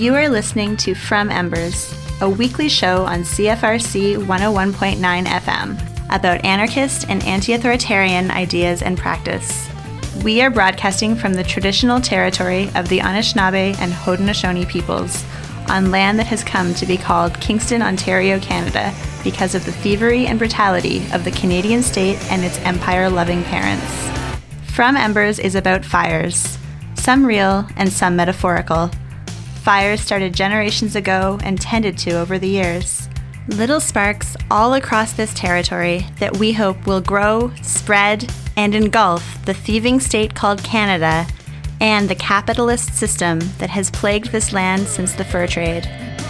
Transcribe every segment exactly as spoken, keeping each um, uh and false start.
You are listening to From Embers, a weekly show on C F R C one oh one point nine F M about anarchist and anti-authoritarian ideas and practice. We are broadcasting from the traditional territory of the Anishinaabe and Haudenosaunee peoples on land that has come to be called Kingston, Ontario, Canada, because of the thievery and brutality of the Canadian state and its empire-loving parents. From Embers is about fires, some real and some metaphorical. Fires started generations ago and tended to over the years. Little sparks all across this territory that we hope will grow, spread, and engulf the thieving state called Canada and the capitalist system that has plagued this land since the fur trade.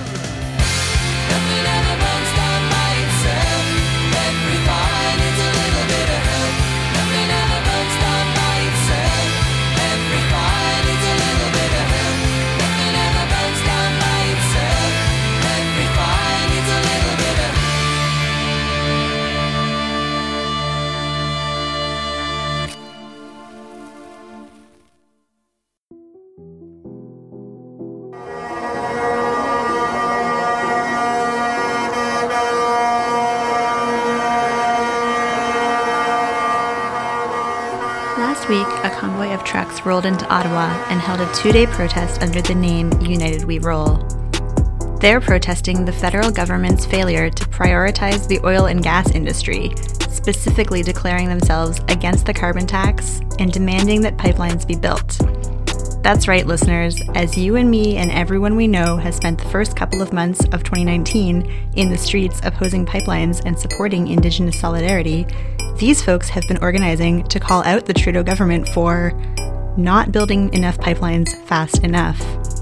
Last week, a convoy of trucks rolled into Ottawa and held a two-day protest under the name United We Roll. They're protesting the federal government's failure to prioritize the oil and gas industry, specifically declaring themselves against the carbon tax and demanding that pipelines be built. That's right, listeners, as you and me and everyone we know has spent the first couple of months of twenty nineteen in the streets opposing pipelines and supporting Indigenous solidarity, these folks have been organizing to call out the Trudeau government for not building enough pipelines fast enough.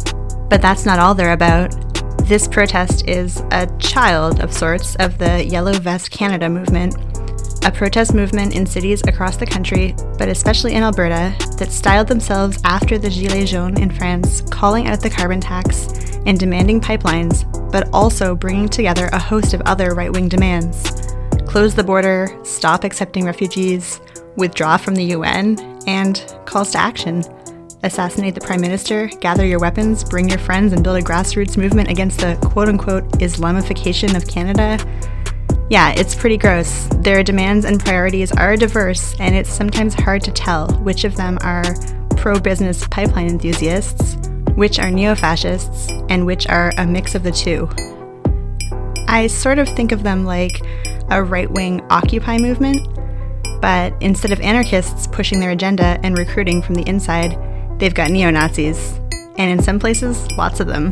But that's not all they're about. This protest is a child of sorts of the Yellow Vest Canada movement, a protest movement in cities across the country, but especially in Alberta, that styled themselves after the Gilets jaunes in France, calling out the carbon tax and demanding pipelines, but also bringing together a host of other right-wing demands. Close the border, stop accepting refugees, withdraw from the U N, and calls to action. Assassinate the Prime Minister, gather your weapons, bring your friends, and build a grassroots movement against the quote-unquote Islamification of Canada. Yeah, it's pretty gross. Their demands and priorities are diverse, and it's sometimes hard to tell which of them are pro-business pipeline enthusiasts, which are neo-fascists, and which are a mix of the two. I sort of think of them like a right-wing Occupy movement, but instead of anarchists pushing their agenda and recruiting from the inside, they've got neo-Nazis, and in some places, lots of them.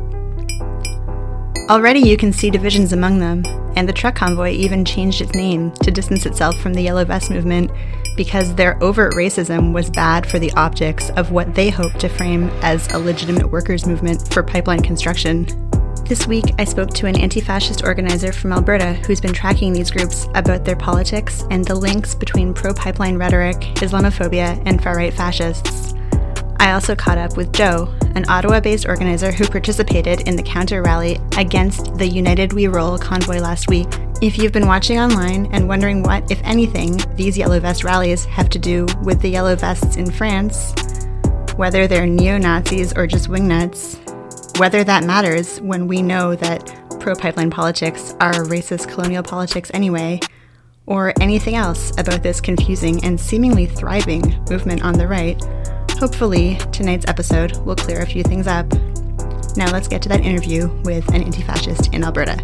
Already you can see divisions among them, and the truck convoy even changed its name to distance itself from the Yellow Vest movement because their overt racism was bad for the optics of what they hoped to frame as a legitimate workers' movement for pipeline construction. This week, I spoke to an anti-fascist organizer from Alberta who's been tracking these groups about their politics and the links between pro-pipeline rhetoric, Islamophobia, and far-right fascists. I also caught up with Joe, an Ottawa-based organizer who participated in the counter-rally against the United We Roll convoy last week. If you've been watching online and wondering what, if anything, these Yellow Vest rallies have to do with the Yellow Vests in France, whether they're neo-Nazis or just wingnuts, whether that matters when we know that pro-pipeline politics are racist colonial politics anyway, or anything else about this confusing and seemingly thriving movement on the right, hopefully tonight's episode will clear a few things up. Now let's get to that interview with an anti-fascist in Alberta.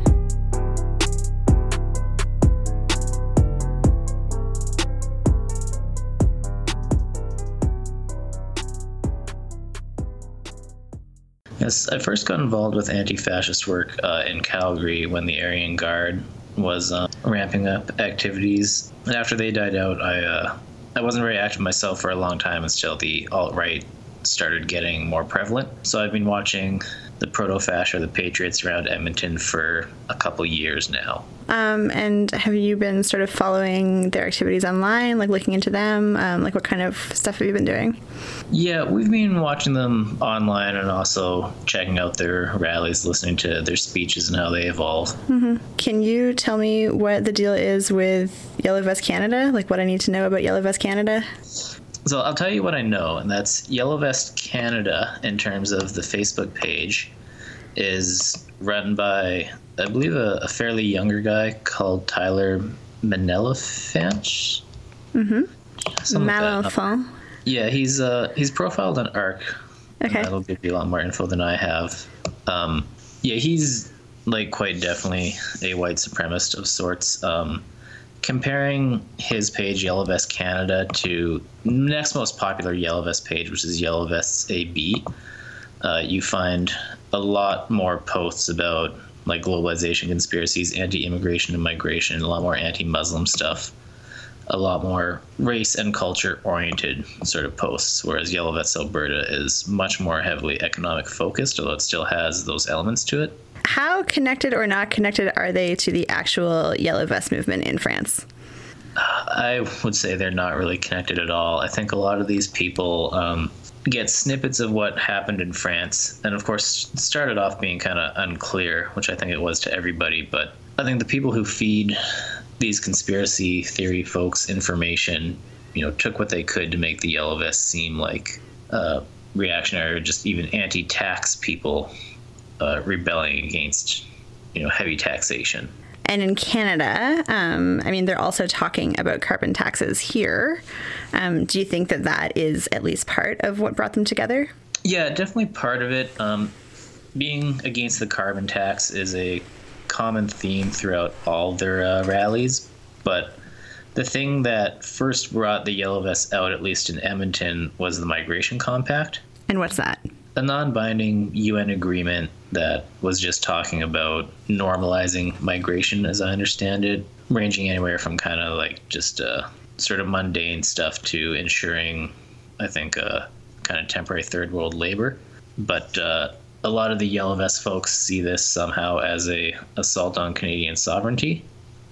Yes, I first got involved with anti-fascist work uh, in Calgary when the Aryan Guard was uh, ramping up activities. And after they died out, I uh, I wasn't very active myself for a long time until the alt-right started getting more prevalent. So I've been watching the proto-fasc or the Patriots around Edmonton for a couple years now. Um, and have you been sort of following their activities online, like looking into them? Um, like what kind of stuff have you been doing? Yeah, we've been watching them online and also checking out their rallies, listening to their speeches and how they evolve. Mm-hmm. Can you tell me what the deal is with Yellow Vest Canada? Like what I need to know about Yellow Vest Canada? So I'll tell you what I know, and that's Yellow Vest Canada in terms of the Facebook page is run by, I believe, a, a fairly younger guy called Tyler Malelefanch. Mm-hmm. Malelefanch. Yeah, he's uh, he's profiled on Arc. Okay. And that'll give you a lot more info than I have. Um, yeah, he's like quite definitely a white supremacist of sorts. Um, comparing his page, Yellow Vest Canada, to the next most popular Yellow Vest page, which is Yellow Vests A B, uh, you find a lot more posts about like globalization conspiracies, anti-immigration and migration, a lot more anti-Muslim stuff, a lot more race and culture oriented sort of posts, whereas Yellow Vests Alberta is much more heavily economic focused, although it still has those elements to it. How connected or not connected are they to the actual Yellow Vest movement in France? I would say they're not really connected at all. I think a lot of these people um, get snippets of what happened in France, and of course it started off being kind of unclear, which I think it was to everybody, but I think the people who feed these conspiracy theory folks information, you know, took what they could to make the Yellow Vests seem like uh, reactionary or just even anti-tax people uh, rebelling against, you know, heavy taxation. And in Canada, um, I mean, they're also talking about carbon taxes here. Um, do you think that that is at least part of what brought them together? Yeah, definitely part of it. Um, being against the carbon tax is a common theme throughout all their uh, rallies. But the thing that first brought the Yellow Vests out, at least in Edmonton, was the Migration Compact. And what's that? A non-binding U N agreement that was just talking about normalizing migration, as I understand it, ranging anywhere from kind of like just uh, sort of mundane stuff to ensuring, I think, uh, kind of temporary third world labor. But uh, a lot of the Yellow Vest folks see this somehow as a assault on Canadian sovereignty.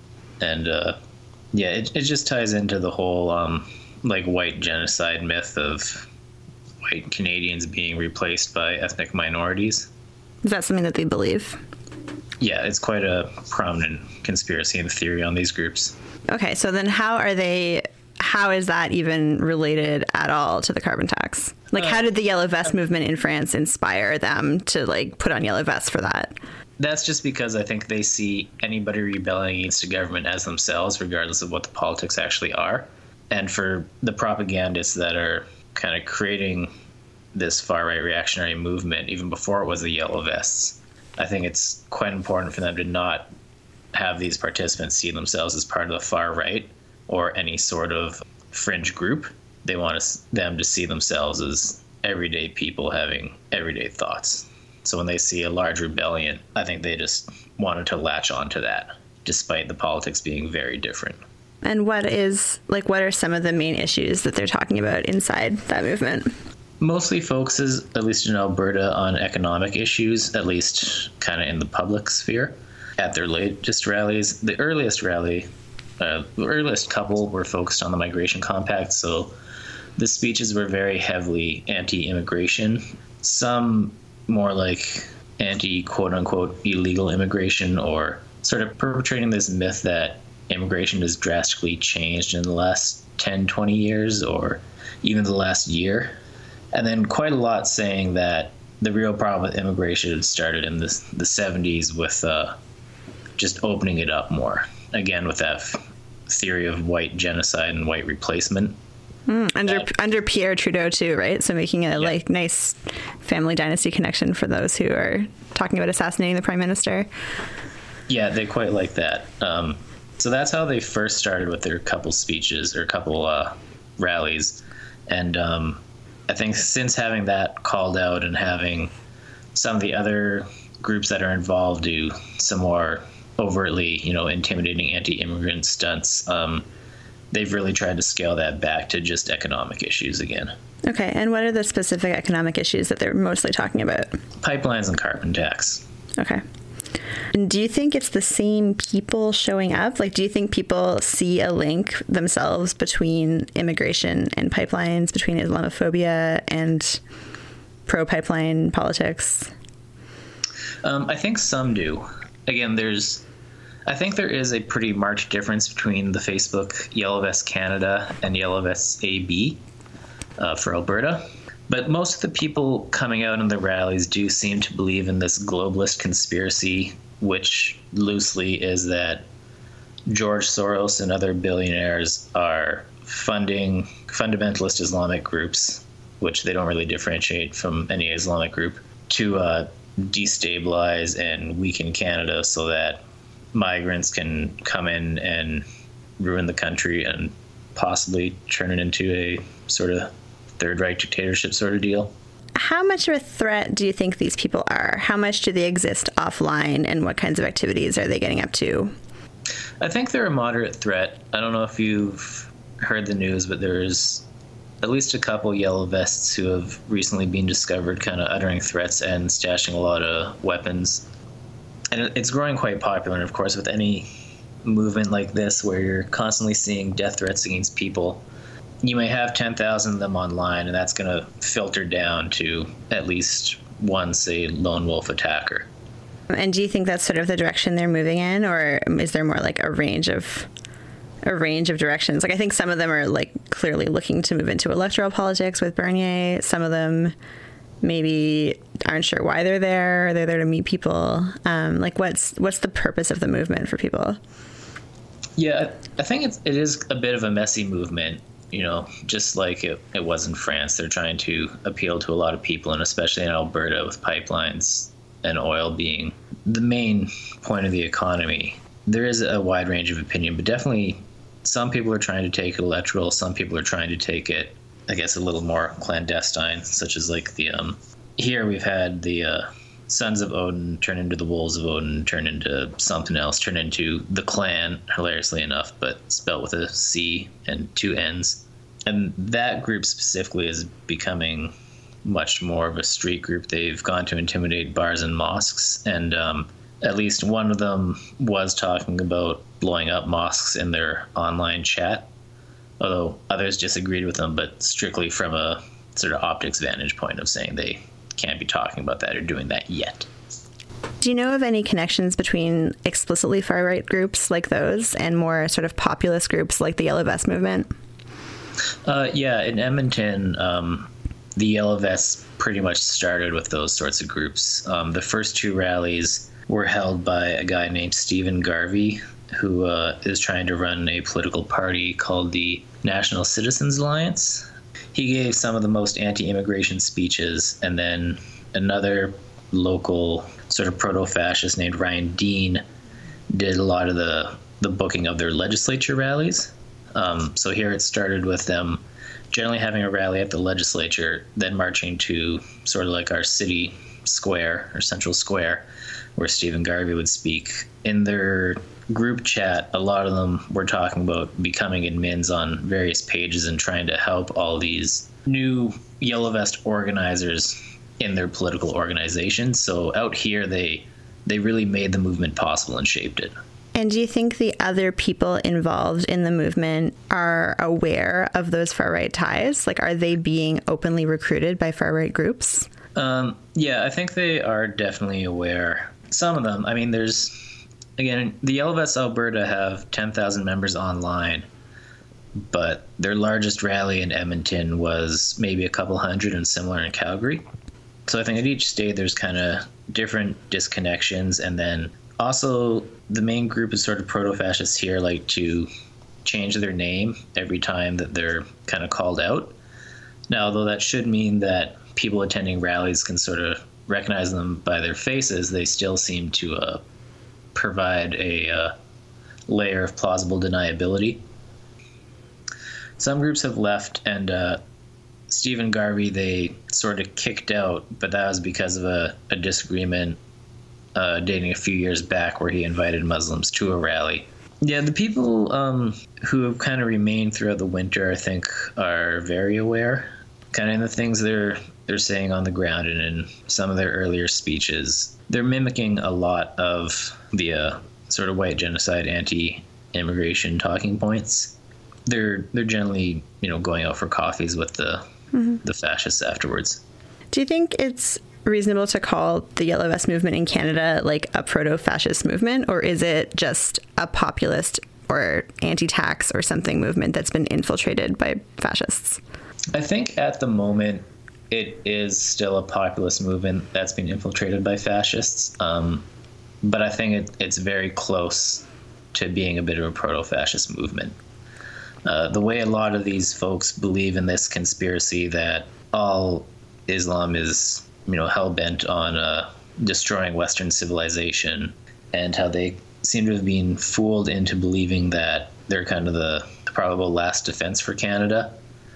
And uh, yeah, it, it just ties into the whole um, like white genocide myth of white Canadians being replaced by ethnic minorities. Is that something that they believe? Yeah, it's quite a prominent conspiracy and theory on these groups. Okay, so then how are they, how is that even related at all to the carbon tax? Like, uh, how did the Yellow Vest uh, movement in France inspire them to, like, put on yellow vests for that? That's just because I think they see anybody rebelling against a government as themselves, regardless of what the politics actually are. And for the propagandists that are kind of creating this far-right reactionary movement, even before it was the Yellow Vests, I think it's quite important for them to not have these participants see themselves as part of the far right or any sort of fringe group. They want us, them to see themselves as everyday people having everyday thoughts. So when they see a large rebellion, I think they just wanted to latch onto that, despite the politics being very different. And what is, like, what are some of the main issues that they're talking about inside that movement? Mostly focuses, at least in Alberta, on economic issues, at least kind of in the public sphere. At their latest rallies, the earliest rally, uh, the earliest couple were focused on the Migration Compact, so the speeches were very heavily anti-immigration. Some more like anti-quote-unquote illegal immigration, or sort of perpetrating this myth that immigration has drastically changed in the last ten, twenty years, or even the last year. And then quite a lot saying that the real problem with immigration started in the, the seventies with uh, just opening it up more. Again, with that f- theory of white genocide and white replacement. Mm, under that, under Pierre Trudeau too, right? So making a yeah. like nice family dynasty connection for those who are talking about assassinating the prime minister. Yeah, they quite like that. Um, so that's how they first started with their couple speeches or couple uh, rallies. And um, I think since having that called out and having some of the other groups that are involved do some more overtly, you know, intimidating anti-immigrant stunts, um, they've really tried to scale that back to just economic issues again. Okay, and what are the specific economic issues that they're mostly talking about? Pipelines and carbon tax. Okay. And do you think it's the same people showing up? Like, do you think people see a link themselves between immigration and pipelines, between Islamophobia and pro-pipeline politics? Um, I think some do. Again, there's, I think there is a pretty marked difference between the Facebook Yellow Vest Canada and Yellow Vests A B uh, for Alberta. But most of the people coming out in the rallies do seem to believe in this globalist conspiracy, which loosely is that George Soros and other billionaires are funding fundamentalist Islamic groups, which they don't really differentiate from any Islamic group, to uh, destabilize and weaken Canada so that migrants can come in and ruin the country and possibly turn it into a sort of Third Reich dictatorship sort of deal. How much of a threat do you think these people are? How much do they exist offline, and what kinds of activities are they getting up to? I think they're a moderate threat. I don't know if you've heard the news, but there's at least a couple yellow vests who have recently been discovered kind of uttering threats and stashing a lot of weapons. And it's growing quite popular, and of course, with any movement like this where you're constantly seeing death threats against people, you may have ten thousand of them online, and that's going to filter down to at least one, say, lone wolf attacker. And do you think that's sort of the direction they're moving in, or is there more like a range of a range of directions? Like, I think some of them are like clearly looking to move into electoral politics with Bernier. Some of them maybe aren't sure why they're there. They're there to meet people. Um, like, what's what's the purpose of the movement for people? Yeah, I think it's, it is a bit of a messy movement. You know, just like it, it was in France, they're trying to appeal to a lot of people, and especially in Alberta with pipelines and oil being the main point of the economy. There is a wide range of opinion, but definitely some people are trying to take it electoral. Some people are trying to take it, I guess, a little more clandestine, such as like the, um, here we've had the uh, Sons of Odin turn into the Wolves of Odin, turn into something else, turn into the Clan, hilariously enough, but spelled with a C and two N's. And that group specifically is becoming much more of a street group. They've gone to intimidate bars and mosques, and um, at least one of them was talking about blowing up mosques in their online chat, although others disagreed with them, but strictly from a sort of optics vantage point of saying they can't be talking about that or doing that yet. Do you know of any connections between explicitly far-right groups like those and more sort of populist groups like the Yellow Vest movement? Uh, yeah, in Edmonton, um, the Yellow Vests pretty much started with those sorts of groups. Um, the first two rallies were held by a guy named Stephen Garvey, who uh, is trying to run a political party called the National Citizens Alliance. He gave some of the most anti-immigration speeches, and then another local sort of proto-fascist named Ryan Dean did a lot of the, the booking of their legislature rallies. Um, so here it started with them generally having a rally at the legislature, then marching to sort of like our city square or central square, where Stephen Garvey would speak. In their group chat, a lot of them were talking about becoming admins on various pages and trying to help all these new Yellow Vest organizers in their political organizations. So out here, they they really made the movement possible and shaped it. And do you think the other people involved in the movement are aware of those far-right ties? Like, are they being openly recruited by far-right groups? Um, yeah, I think they are definitely aware. Some of them. I mean, there's, again, the Yellow Vests Alberta have ten thousand members online, but their largest rally in Edmonton was maybe a couple hundred, and similar in Calgary. So I think at each state there's kind of different disconnections, and then also the main group is sort of proto-fascists here like to change their name every time that they're kind of called out. Now, although that should mean that people attending rallies can sort of recognize them by their faces, they still seem to uh, provide a uh, layer of plausible deniability. Some groups have left, and uh, Stephen Garvey, they sort of kicked out, but that was because of a, a disagreement uh, dating a few years back where he invited Muslims to a rally. Yeah, the people um, who have kind of remained throughout the winter, I think, are very aware. Kind of in the things they're they're saying on the ground and in some of their earlier speeches, they're mimicking a lot of the uh, sort of white genocide, anti-immigration talking points. They're they're generally, you know, going out for coffees with the mm-hmm. the fascists afterwards. Do you think it's reasonable to call the Yellow Vest movement in Canada like a proto-fascist movement, or is it just a populist or anti-tax or something movement that's been infiltrated by fascists? I think at the moment it is still a populist movement that's been infiltrated by fascists. Um, but I think it, it's very close to being a bit of a proto-fascist movement. Uh, the way a lot of these folks believe in this conspiracy that all Islam is, you know, hell-bent on uh, destroying Western civilization, and how they seem to have been fooled into believing that they're kind of the probable last defense for Canada.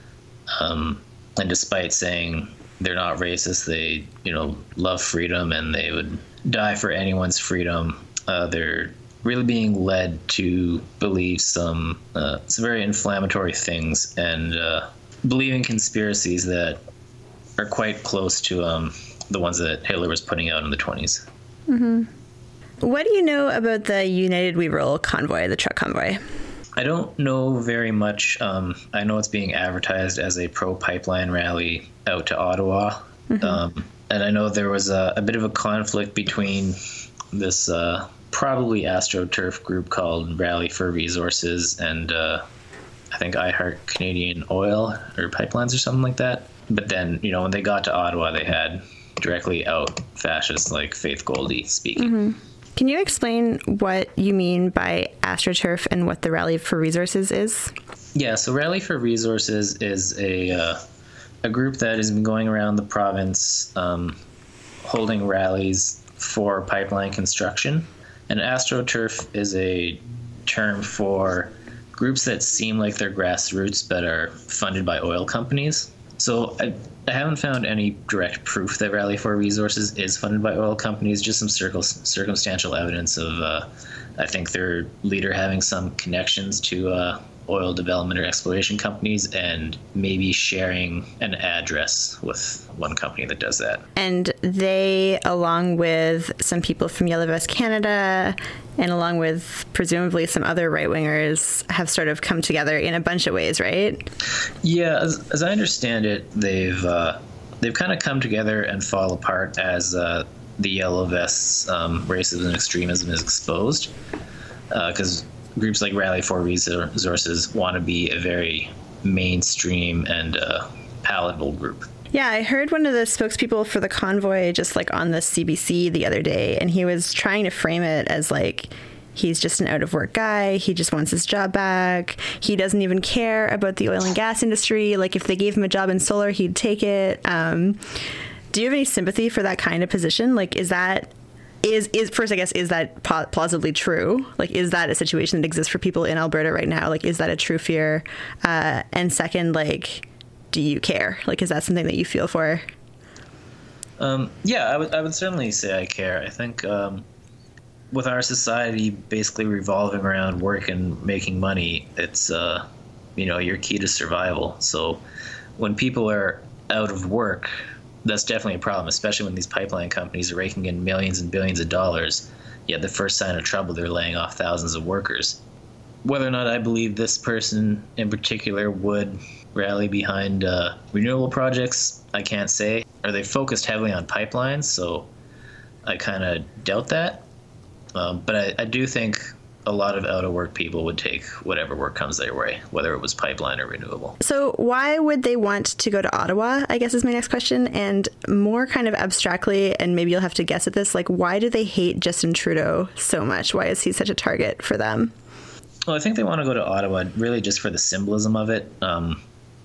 Um, and despite saying they're not racist, they, you know, love freedom and they would die for anyone's freedom, uh, they're really being led to believe some uh, some very inflammatory things and uh, believing conspiracies that are quite close to um, the ones that Hitler was putting out in the twenties. Mm-hmm. What do you know about the United We Roll convoy, the truck convoy? I don't know very much. Um, I know it's being advertised as a pro-pipeline rally out to Ottawa. Mm-hmm. Um, and I know there was a, a bit of a conflict between this uh, probably AstroTurf group called Rally for Resources and uh, I think I Heart Canadian Oil or Pipelines or something like that. But then, you know, when they got to Ottawa, they had directly out fascists like Faith Goldie speaking. Mm-hmm. Can you explain what you mean by AstroTurf and what the Rally for Resources is? Yeah, so Rally for Resources is a uh, a group that has been going around the province um, holding rallies for pipeline construction. And AstroTurf is a term for groups that seem like they're grassroots but are funded by oil companies. So I, I haven't found any direct proof that Rally for Resources is funded by oil companies, just some circle, circumstantial evidence of, uh, I think, their leader having some connections to uh, oil development or exploration companies and maybe sharing an address with one company that does that. And they, along with some people from Yellow Vest Canada and along with presumably some other right-wingers, have sort of come together in a bunch of ways, right? Yeah, as, as I understand it, they've uh, they've kind of come together and fall apart as uh, the Yellow Vests' um, racism and extremism is exposed. Because uh, groups like Rally for Resources want to be a very mainstream and uh, palatable group. Yeah, I heard one of the spokespeople for the convoy just like on the C B C the other day, and he was trying to frame it as like he's just an out-of-work guy. He just wants his job back. He doesn't even care about the oil and gas industry. Like if they gave him a job in solar, he'd take it. Um, do you have any sympathy for that kind of position? Like, is that is is first, I guess, is that plausibly true? Like, is that a situation that exists for people in Alberta right now? Like, is that a true fear? Uh, and second, like, do you care? Like, is that something that you feel for? Um, yeah, I would I would certainly say I care. I think um, with our society basically revolving around work and making money, it's uh, you know, your key to survival. So when people are out of work, that's definitely a problem, especially when these pipeline companies are raking in millions and billions of dollars. Yet the first sign of trouble, they're laying off thousands of workers. Whether or not I believe this person in particular would rally behind uh, renewable projects, I can't say. Are they focused heavily on pipelines? So I kind of doubt that. Um, but I, I do think a lot of out-of-work people would take whatever work comes their way, whether it was pipeline or renewable. So why would they want to go to Ottawa, I guess is my next question. And more kind of abstractly, and maybe you'll have to guess at this, like, why do they hate Justin Trudeau so much? Why is he such a target for them? Well, I think they want to go to Ottawa really just for the symbolism of it. Um,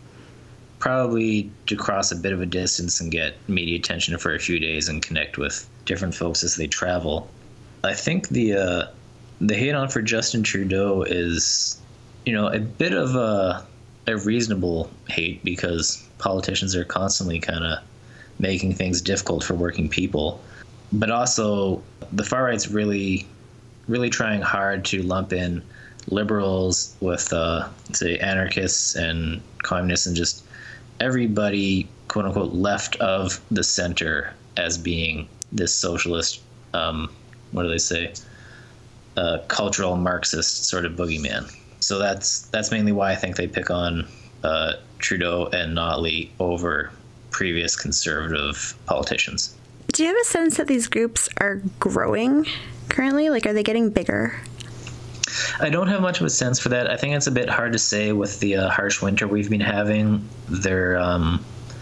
probably to cross a bit of a distance and get media attention for a few days and connect with different folks as they travel. I think the uh, the hate on for Justin Trudeau is, you know, a bit of a, a reasonable hate because politicians are constantly kind of making things difficult for working people. But also the far right's really, really trying hard to lump in liberals with, uh, say, anarchists and communists and just everybody, quote unquote, left of the center as being this socialist, um, what do they say, uh, cultural Marxist sort of boogeyman. So that's that's mainly why I think they pick on uh, Trudeau and Notley over previous conservative politicians. Do you have a sense that these groups are growing currently? Like, are they getting bigger? I don't have much of a sense for that. I think it's a bit hard to say with the uh, harsh winter we've been having. They're um,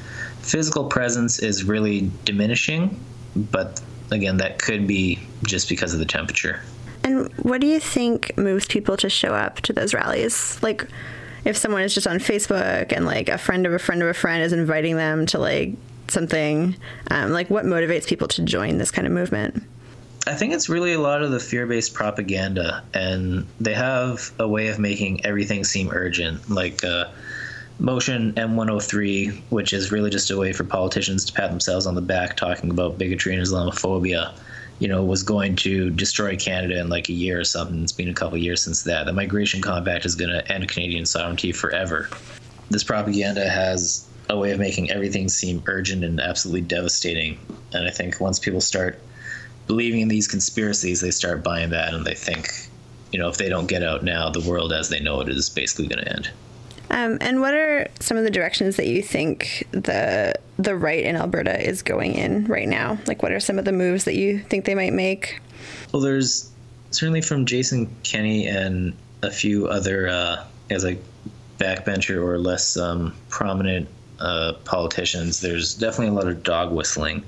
physical presence is really diminishing, but again, that could be just because of the temperature. And what do you think moves people to show up to those rallies? Like, if someone is just on Facebook and like a friend of a friend of a friend is inviting them to like something, um, like what motivates people to join this kind of movement? I think it's really a lot of the fear-based propaganda, and they have a way of making everything seem urgent, like uh, Motion M one oh three, which is really just a way for politicians to pat themselves on the back talking about bigotry and Islamophobia, you know, was going to destroy Canada in like a year or something. It's been a couple of years since that. The Migration Compact is going to end Canadian sovereignty forever. This propaganda has a way of making everything seem urgent and absolutely devastating. And I think once people start believing in these conspiracies, they start buying that, and they think, you know, if they don't get out now, the world as they know it is basically going to end. Um, and what are some of the directions that you think the the right in Alberta is going in right now? Like, what are some of the moves that you think they might make? Well, there's certainly from Jason Kenney and a few other, uh, as like backbencher or less um, prominent uh, politicians, there's definitely a lot of dog whistling.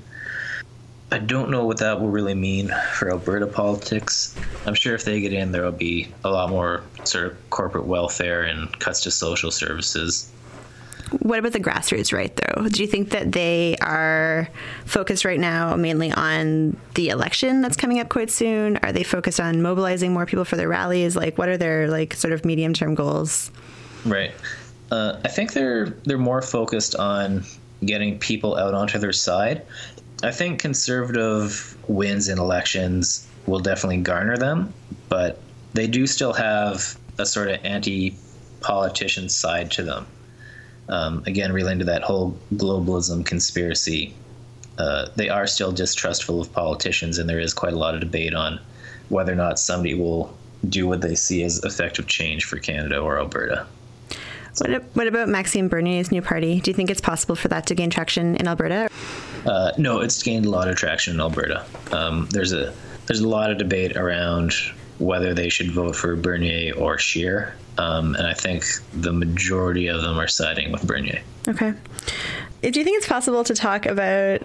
I don't know what that will really mean for Alberta politics. I'm sure if they get in, there will be a lot more sort of corporate welfare and cuts to social services. What about the grassroots right, though? Do you think that they are focused right now mainly on the election that's coming up quite soon? Are they focused on mobilizing more people for their rallies? Like, what are their like sort of medium-term goals? Right. Uh, I think they're they're more focused on getting people out onto their side. I think conservative wins in elections will definitely garner them, but they do still have a sort of anti-politician side to them. Um, again, relating to that whole globalism conspiracy, uh, they are still distrustful of politicians, and there is quite a lot of debate on whether or not somebody will do what they see as effective change for Canada or Alberta. What, what about Maxime Bernier's new party? Do you think it's possible for that to gain traction in Alberta? Uh, no, it's gained a lot of traction in Alberta. Um, there's a there's a lot of debate around whether they should vote for Bernier or Scheer, um, and I think the majority of them are siding with Bernier. Okay. Do you think it's possible to talk about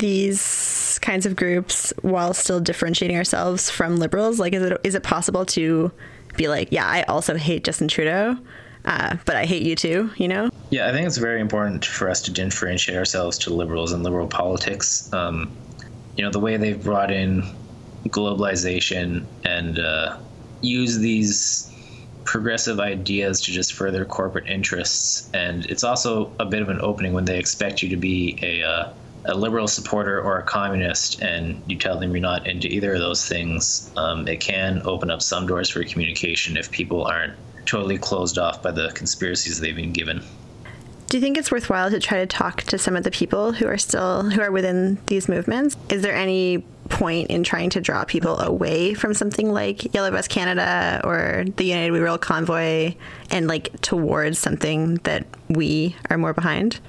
these kinds of groups while still differentiating ourselves from Liberals? Like, is it is it possible to be like, yeah, I also hate Justin Trudeau, Uh, but I hate you too, you know? Yeah, I think it's very important for us to differentiate ourselves to Liberals and Liberal politics. Um, you know, the way they've brought in globalization and uh, use these progressive ideas to just further corporate interests. And it's also a bit of an opening when they expect you to be a, uh, a Liberal supporter or a communist, and you tell them you're not into either of those things. Um, it can open up some doors for communication if people aren't totally closed off by the conspiracies they've been given. Do you think it's worthwhile to try to talk to some of the people who are still who are within these movements? Is there any point in trying to draw people away from something like Yellow Vest Canada or the United We Roll convoy and like towards something that we are more behind?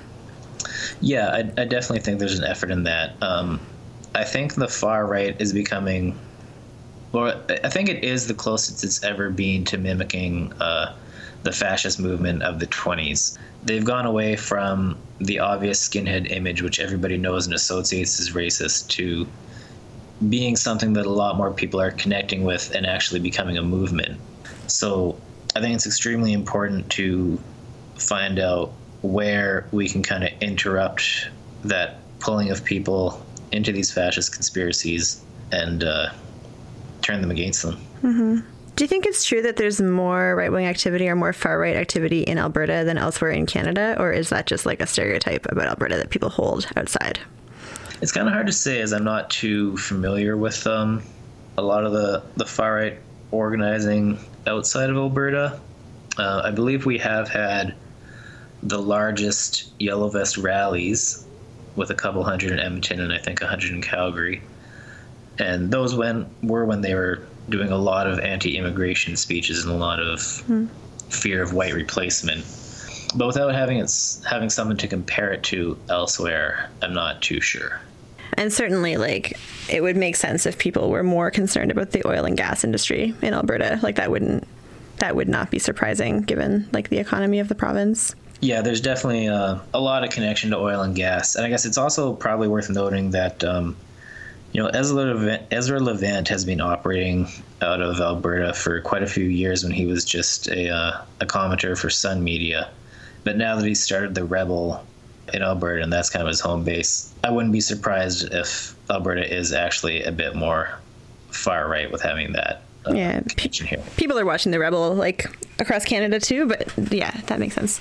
Yeah, I, I definitely think there's an effort in that. Um, I think the far right is becoming Well, I think it is the closest it's ever been to mimicking uh, the fascist movement of the twenties. They've gone away from the obvious skinhead image, which everybody knows and associates as racist, to being something that a lot more people are connecting with and actually becoming a movement. So I think it's extremely important to find out where we can kind of interrupt that pulling of people into these fascist conspiracies and uh, turn them against them. Mm-hmm. Do you think it's true that there's more right-wing activity or more far-right activity in Alberta than elsewhere in Canada, or is that just like a stereotype about Alberta that people hold outside? It's kind of hard to say, as I'm not too familiar with um, a lot of the, the far-right organizing outside of Alberta. Uh, I believe we have had the largest Yellow Vest rallies, with a couple hundred in Edmonton and I think a hundred in Calgary. And those when, were when they were doing a lot of anti-immigration speeches and a lot of mm. fear of white replacement. But without having it, having something to compare it to elsewhere, I'm not too sure. And certainly, like, it would make sense if people were more concerned about the oil and gas industry in Alberta. Like, that wouldn't, that would not be surprising given, like, the economy of the province. Yeah, there's definitely uh, a lot of connection to oil and gas. And I guess it's also probably worth noting that, um, you know, Ezra Levant, Ezra Levant has been operating out of Alberta for quite a few years when he was just a, uh, a commenter for Sun Media. But now that he's started the Rebel in Alberta, and that's kind of his home base, I wouldn't be surprised if Alberta is actually a bit more far right with having that uh, yeah. connection here. People are watching the Rebel like across Canada too, but yeah, that makes sense.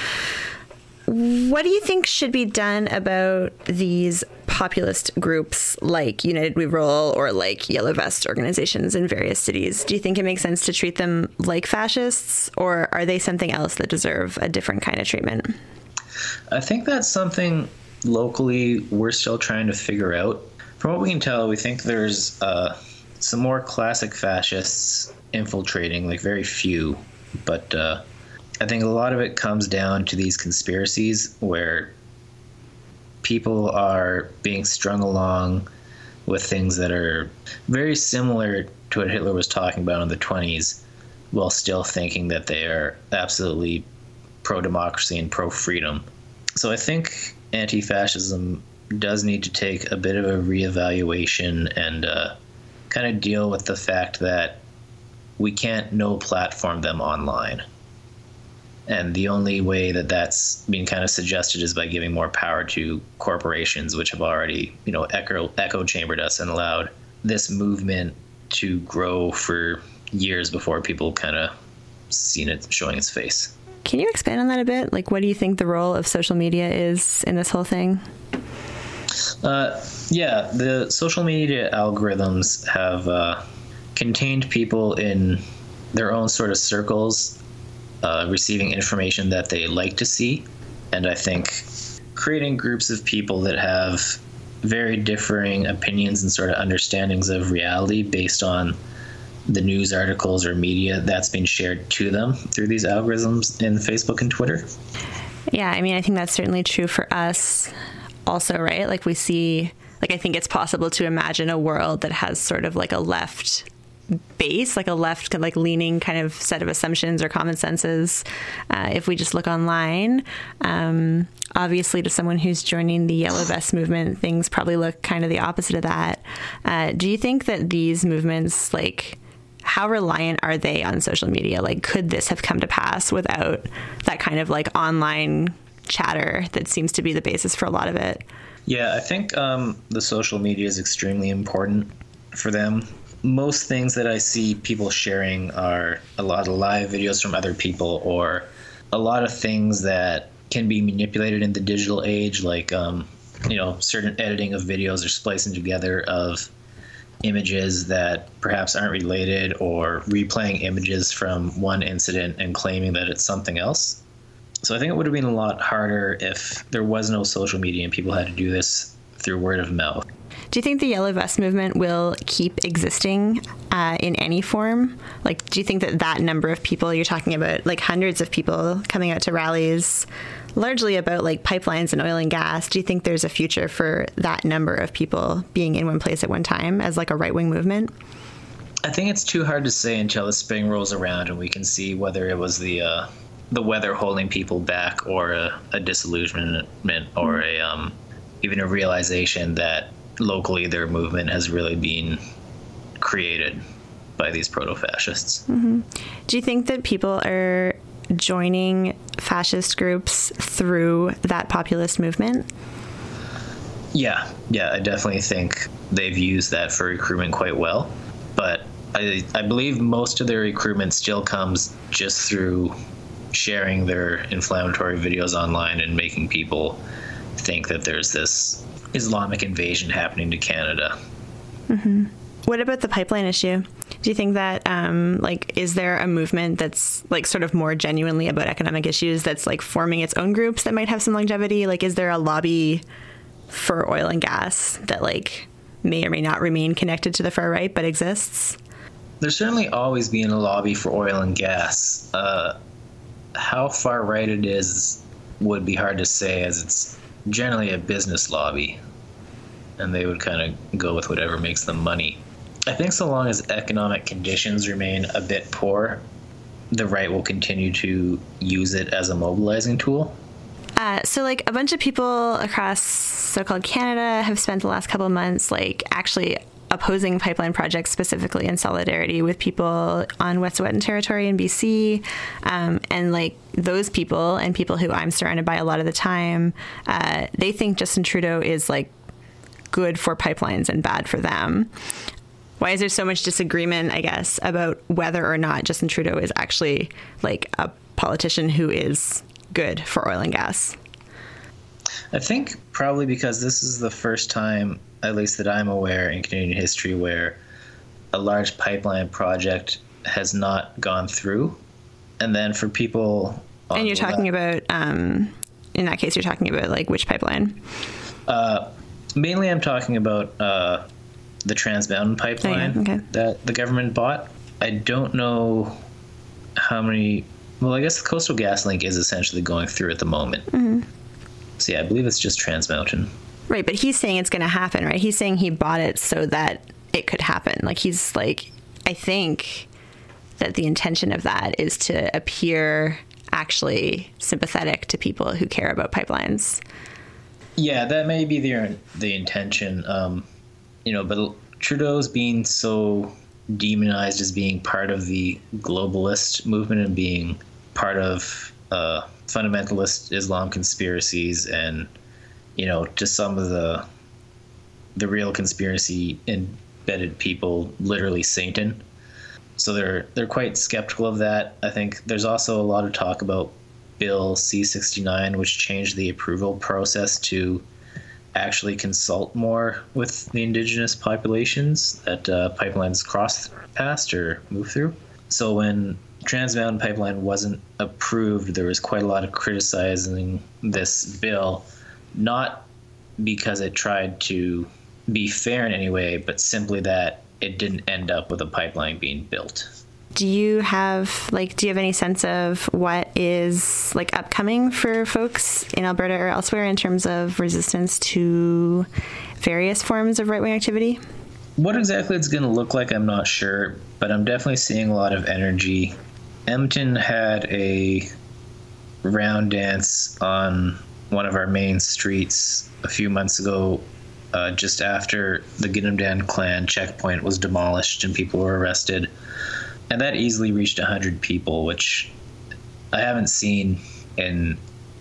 What do you think should be done about these populist groups like United We Roll or like Yellow Vest organizations in various cities? Do you think it makes sense to treat them like fascists, or are they something else that deserve a different kind of treatment? I think that's something locally we're still trying to figure out. From what we can tell, we think there's uh, some more classic fascists infiltrating, like very few, but uh, I think a lot of it comes down to these conspiracies where people are being strung along with things that are very similar to what Hitler was talking about in the twenties, while still thinking that they are absolutely pro-democracy and pro-freedom. So I think anti-fascism does need to take a bit of a reevaluation and uh, kind of deal with the fact that we can't no platform them online. And the only way that that's being kind of suggested is by giving more power to corporations, which have already, you know, echo, echo chambered us and allowed this movement to grow for years before people kind of seen it showing its face. Can you expand on that a bit? Like, what do you think the role of social media is in this whole thing? Uh, yeah, the social media algorithms have uh, contained people in their own sort of circles, Uh, receiving information that they like to see. And I think creating groups of people that have very differing opinions and sort of understandings of reality based on the news articles or media that's been shared to them through these algorithms in Facebook and Twitter. Yeah, I mean, I think that's certainly true for us also, right? Like we see, like I think it's possible to imagine a world that has sort of like a left base, like a left like leaning kind of set of assumptions or common senses. Uh, if we just look online, um, obviously to someone who's joining the Yellow Vest movement, things probably look kind of the opposite of that. Uh, do you think that these movements, like how reliant are they on social media? Like could this have come to pass without that kind of like online chatter that seems to be the basis for a lot of it? Yeah, I think um, the social media is extremely important for them. Most things that I see people sharing are a lot of live videos from other people, or a lot of things that can be manipulated in the digital age, like, um, you know, certain editing of videos or splicing together of images that perhaps aren't related, or replaying images from one incident and claiming that it's something else. So I think it would have been a lot harder if there was no social media and people had to do this through word of mouth. Do you think the Yellow Vest movement will keep existing uh, in any form? Like, do you think that that number of people you're talking about, like hundreds of people coming out to rallies, largely about like pipelines and oil and gas, do you think there's a future for that number of people being in one place at one time as like a right-wing movement? I think it's too hard to say until the spring rolls around and we can see whether it was the uh, the weather holding people back, or a, a disillusionment, or mm-hmm. a um, even a realization that locally their movement has really been created by these proto-fascists. Mm-hmm. Do you think that people are joining fascist groups through that populist movement? Yeah, yeah, I definitely think they've used that for recruitment quite well. But I, I believe most of their recruitment still comes just through sharing their inflammatory videos online and making people think that there's this Islamic invasion happening to Canada. Mm-hmm. What about the pipeline issue? Do you think that, um, like, is there a movement that's, like, sort of more genuinely about economic issues that's, like, forming its own groups that might have some longevity? Like, is there a lobby for oil and gas that, like, may or may not remain connected to the far right but exists? There's certainly always been a lobby for oil and gas. Uh, how far right it is would be hard to say, as it's generally a business lobby, and they would kind of go with whatever makes them money. I think so long as economic conditions remain a bit poor, the right will continue to use it as a mobilizing tool? Uh, so, like, a bunch of people across so-called Canada have spent the last couple of months, like, actually opposing pipeline projects, specifically in solidarity with people on Wet'suwet'en territory in B C. Um, and, like, those people and people who I'm surrounded by a lot of the time, uh, they think Justin Trudeau is, like, good for pipelines and bad for them. Why is there so much disagreement, I guess, about whether or not Justin Trudeau is actually, like, a politician who is good for oil and gas? I think probably because this is the first time, at least that I'm aware in Canadian history, where a large pipeline project has not gone through. And then for people... And you're talking left, about, um, in that case, you're talking about, like, which pipeline? Uh, mainly I'm talking about uh, the Trans Mountain pipeline oh, yeah. okay. that the government bought. I don't know how many... Well, I guess the Coastal GasLink is essentially going through at the moment. Mm-hmm. So, yeah, I believe it's just Trans Mountain. Right, but he's saying it's going to happen, right? He's saying he bought it so that it could happen. Like, he's like, I think that the intention of that is to appear actually sympathetic to people who care about pipelines. Yeah, that may be the, the intention. Um, you know, but Trudeau's being so demonized as being part of the globalist movement and being part of uh, fundamentalist Islam conspiracies and, you know, just some of the the real conspiracy embedded people, literally Satan. So they're they're quite skeptical of that. I think there's also a lot of talk about Bill C sixty-nine, which changed the approval process to actually consult more with the indigenous populations that uh, pipelines cross past or move through. So when Trans Mountain Pipeline wasn't approved, there was quite a lot of criticizing this bill, not because it tried to be fair in any way, but simply that it didn't end up with a pipeline being built. Do you have, like, do you have any sense of what is, like, upcoming for folks in Alberta or elsewhere in terms of resistance to various forms of right-wing activity? What exactly it's going to look like, I'm not sure, but I'm definitely seeing a lot of energy. Edmonton had a round dance on one of our main streets a few months ago, uh, just after the Ginamdan clan checkpoint was demolished and people were arrested. And that easily reached one hundred people, which I haven't seen in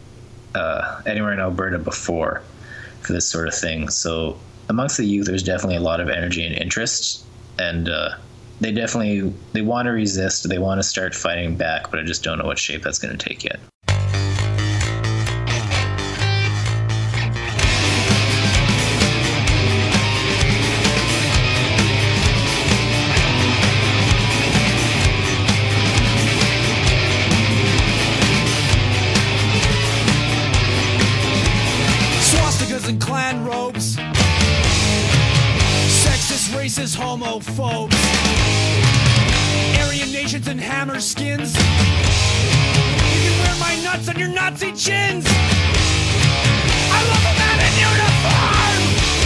uh, anywhere in Alberta before for this sort of thing. So amongst the youth, there's definitely a lot of energy and interest, and uh, they definitely they want to resist. They want to start fighting back, but I just don't know what shape that's going to take yet. Racist homophobes, Aryan nations and hammer skins. You can wear my nuts on your Nazi chins. I love a man in uniform.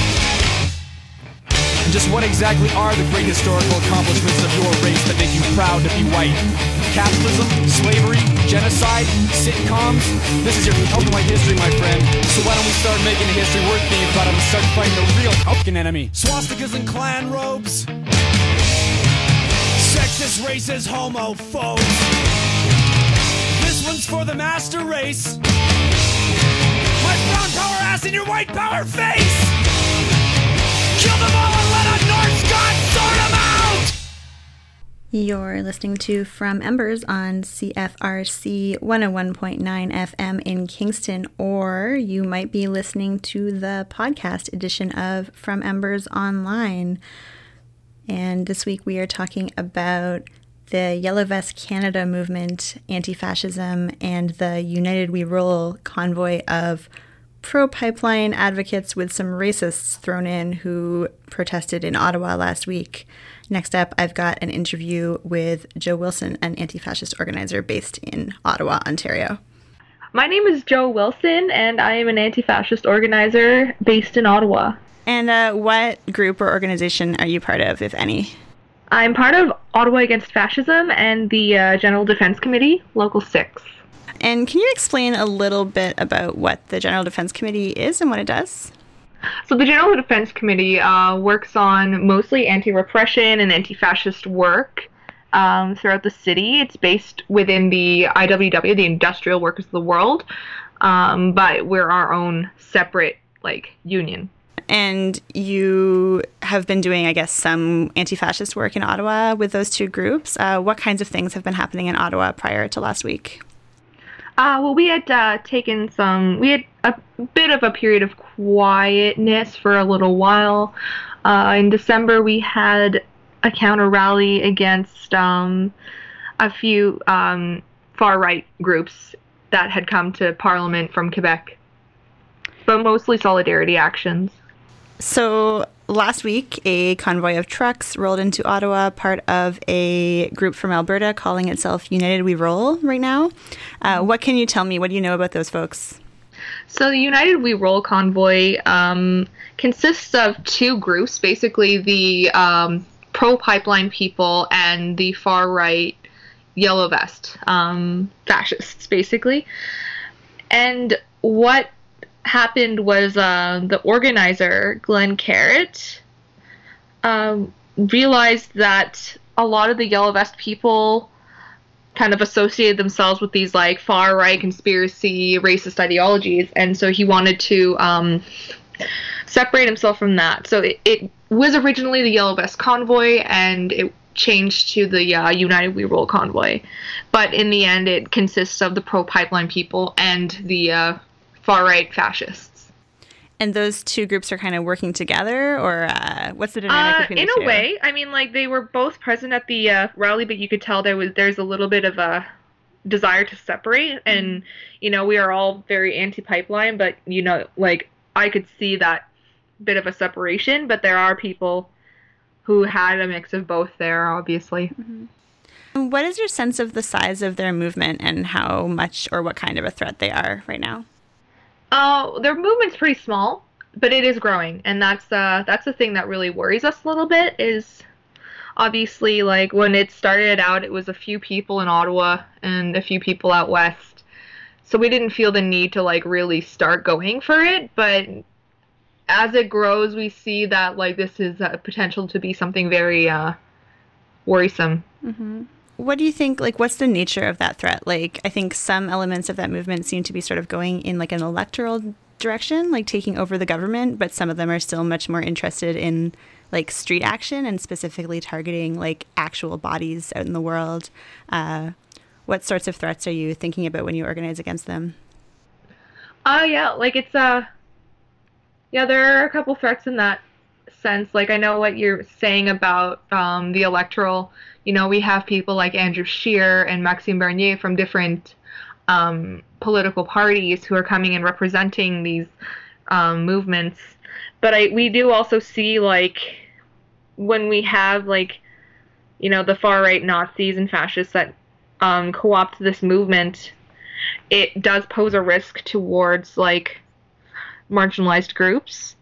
And just what exactly are the great historical accomplishments of your race that make you proud to be white? Capitalism, slavery, genocide, sitcoms. This is your fucking white history, my friend. So why don't we start making a history worth being proud of and start fighting the real fucking enemy? Swastikas and clan robes, sexist, racist, homophobes. This one's for the master race. My brown power ass in your white power face. Kill them all and let a Norse god sort them out. You're listening to From Embers on C F R C one oh one point nine F M in Kingston, or you might be listening to the podcast edition of From Embers Online. And this week we are talking about the Yellow Vest Canada movement, anti-fascism, and the United We Roll convoy of pro-pipeline advocates with some racists thrown in who protested in Ottawa last week. Next up, I've got an interview with Jo Wilson, an anti-fascist organizer based in Ottawa, Ontario. My name is Jo Wilson, and I am an anti-fascist organizer based in Ottawa. And uh, what group or organization are you part of, if any? I'm part of Ottawa Against Fascism and the uh, General Defense Committee, Local six. And can you explain a little bit about what the General Defense Committee is and what it does? So the General Defense Committee uh, works on mostly anti-repression and anti-fascist work um, throughout the city. It's based within the I W W, the Industrial Workers of the World, um, but we're our own separate, like, union. And you have been doing, I guess, some anti-fascist work in Ottawa with those two groups. Uh, what kinds of things have been happening in Ottawa prior to last week? Uh, well, we had uh, taken some, we had a bit of a period of quietness for a little while. Uh, in December, we had a counter rally against um, a few um, far-right groups that had come to Parliament from Quebec, but mostly solidarity actions. So last week, a convoy of trucks rolled into Ottawa, part of a group from Alberta calling itself United We Roll right now. Uh, what can you tell me? What do you know about those folks? So the United We Roll convoy um, consists of two groups, basically the um, pro-pipeline people and the far-right yellow vest um, fascists, basically. And what happened was uh, the organizer, Glenn Carrott, um, realized that a lot of the yellow vest people kind of associated themselves with these like far right conspiracy racist ideologies, and so he wanted to um, separate himself from that. So it, it was originally the Yellow Vest Convoy, and it changed to the uh, United We Roll convoy, but in the end it consists of the pro-pipeline people and the uh, far-right fascists. And those two groups are kind of working together, or uh, what's the dynamic Uh, between in the a two? way, I mean, like, they were both present at the uh, rally, but you could tell there was there's a little bit of a desire to separate, and, you know, we are all very anti-pipeline, but, you know, like, I could see that bit of a separation, but there are people who had a mix of both there, obviously. Mm-hmm. What is your sense of the size of their movement and how much or what kind of a threat they are right now? Uh, their movement's pretty small, but it is growing, and that's uh, that's the thing that really worries us a little bit, is obviously, like, when it started out, it was a few people in Ottawa and a few people out west, so we didn't feel the need to, like, really start going for it, but as it grows, we see that, like, this is a potential to be something very uh, worrisome. Mm-hmm. What do you think, like, what's the nature of that threat? Like, I think some elements of that movement seem to be sort of going in, like, an electoral direction, like taking over the government, but some of them are still much more interested in, like, street action and specifically targeting, like, actual bodies out in the world. Uh, what sorts of threats are you thinking about when you organize against them? Uh, yeah, like, it's, uh, yeah, there are a couple threats in that sense. Like, I know what you're saying about um, the electoral. You know, we have people like Andrew Scheer and Maxime Bernier from different um, political parties who are coming and representing these um, movements. But I we do also see, like, when we have, like, you know, the far-right Nazis and fascists that um, co-opt this movement, it does pose a risk towards, like, marginalized groups.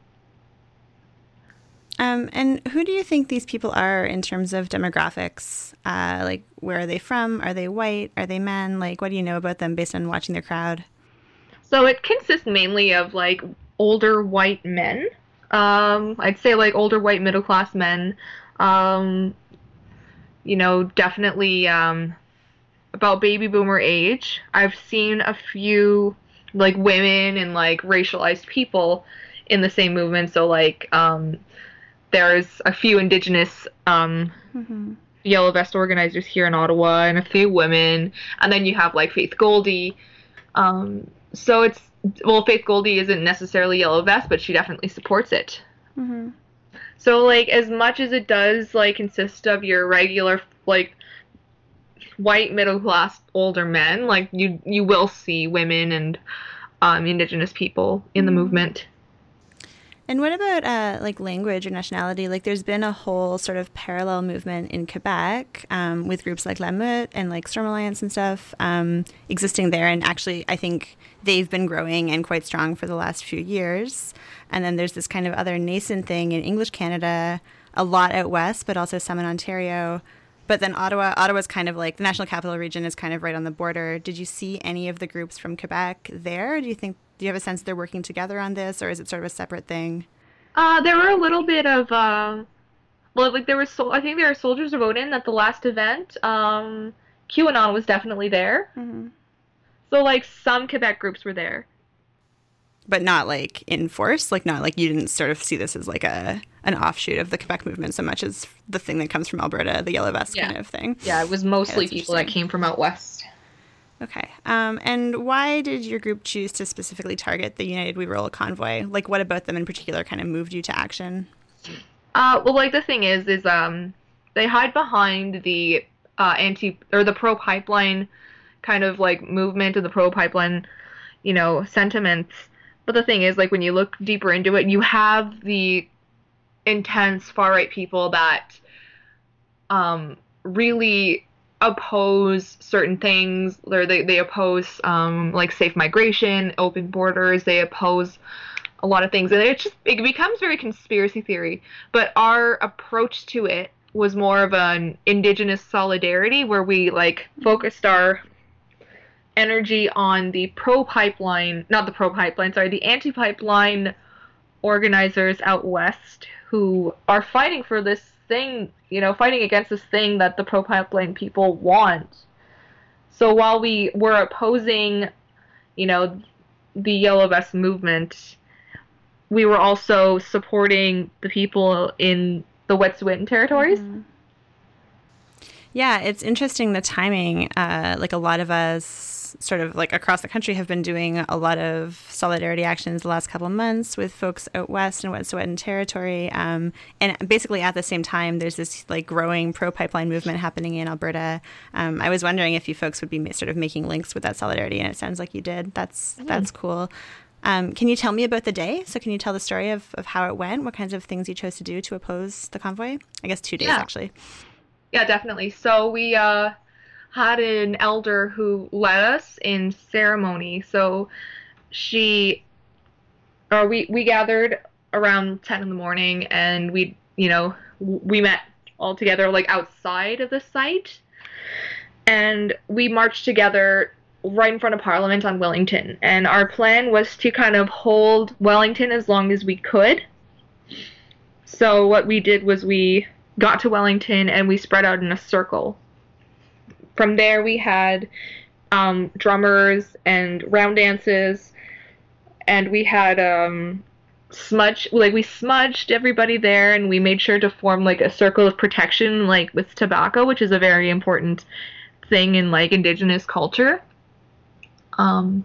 Um, and who do you think these people are in terms of demographics? Uh, like, where are they from? Are they white? Are they men? Like, what do you know about them based on watching their crowd? So it consists mainly of, like, older white men. Um, I'd say, like, older white middle-class men. Um, you know, definitely um, about baby boomer age. I've seen a few, like, women and, like, racialized people in the same movement. So, like, um, there's a few Indigenous um, mm-hmm. Yellow Vest organizers here in Ottawa and a few women. And then you have, like, Faith Goldie. Um, so it's, well, Faith Goldie isn't necessarily Yellow Vest, but she definitely supports it. Mm-hmm. So, like, as much as it does, like, consist of your regular, like, white middle-class older men, like, you you will see women and um, Indigenous people in the mm-hmm. movement. And what about, uh, like, language or nationality? Like, there's been a whole sort of parallel movement in Quebec um, with groups like La Meute and, like, Storm Alliance and stuff um, existing there. And actually, I think they've been growing and quite strong for the last few years. And then there's this kind of other nascent thing in English Canada a lot out west, but also some in Ontario. But then Ottawa, Ottawa's kind of like, the National Capital Region is kind of right on the border. Did you see any of the groups from Quebec there? Do you think, do you have a sense they're working together on this, or is it sort of a separate thing? Uh, there were a little bit of, uh, well, like there was, so I think there were soldiers of Odin at the last event. Um, QAnon was definitely there. Mm-hmm. So, like, some Quebec groups were there. But not, like, in force? Like, not, like, you didn't sort of see this as, like, a an offshoot of the Quebec movement so much as the thing that comes from Alberta, the Yellow Vest yeah. kind of thing? Yeah, it was mostly okay, people that came from out west. Okay. Um, and why did your group choose to specifically target the United We Roll convoy? Like, what about them in particular kind of moved you to action? Uh, well, like, the thing is, is um, they hide behind the uh, anti, or the pro-pipeline kind of, like, movement and the pro-pipeline, you know, sentiments. But the thing is, like, when you look deeper into it, you have the intense far-right people that um, really oppose certain things, or they, they oppose, um, like, safe migration, open borders, they oppose a lot of things, and it just, it becomes very conspiracy theory, but our approach to it was more of an Indigenous solidarity, where we, like, focused our energy on the pro-pipeline, not the pro-pipeline, sorry, the anti-pipeline organizers out west who are fighting for this thing, you know, fighting against this thing that the pro-pipeline people want. So while we were opposing, you know, the Yellow Vest movement, we were also supporting the people in the Wet'suwet'en territories. Mm-hmm. Yeah, it's interesting, the timing. Uh, like, a lot of us sort of like across the country have been doing a lot of solidarity actions the last couple of months with folks out west and Wet'suwet'en territory. Um, and basically at the same time, there's this like growing pro-pipeline movement happening in Alberta. Um, I was wondering if you folks would be ma- sort of making links with that solidarity, and it sounds like you did. That's mm. that's cool. Um, can you tell me about the day? So can you tell the story of, of how it went? What kinds of things you chose to do to oppose the convoy? I guess two days, yeah. actually. Yeah, definitely. So we uh, had an elder who led us in ceremony. So she, or we, we gathered around ten in the morning, and we, you know, we met all together, like, outside of the site. And we marched together right in front of Parliament on Wellington. And our plan was to kind of hold Wellington as long as we could. So what we did was we got to Wellington and we spread out in a circle. From there we had um, drummers and round dances, and we had um, smudge, like we smudged everybody there, and we made sure to form like a circle of protection, like with tobacco, which is a very important thing in like Indigenous culture. Um,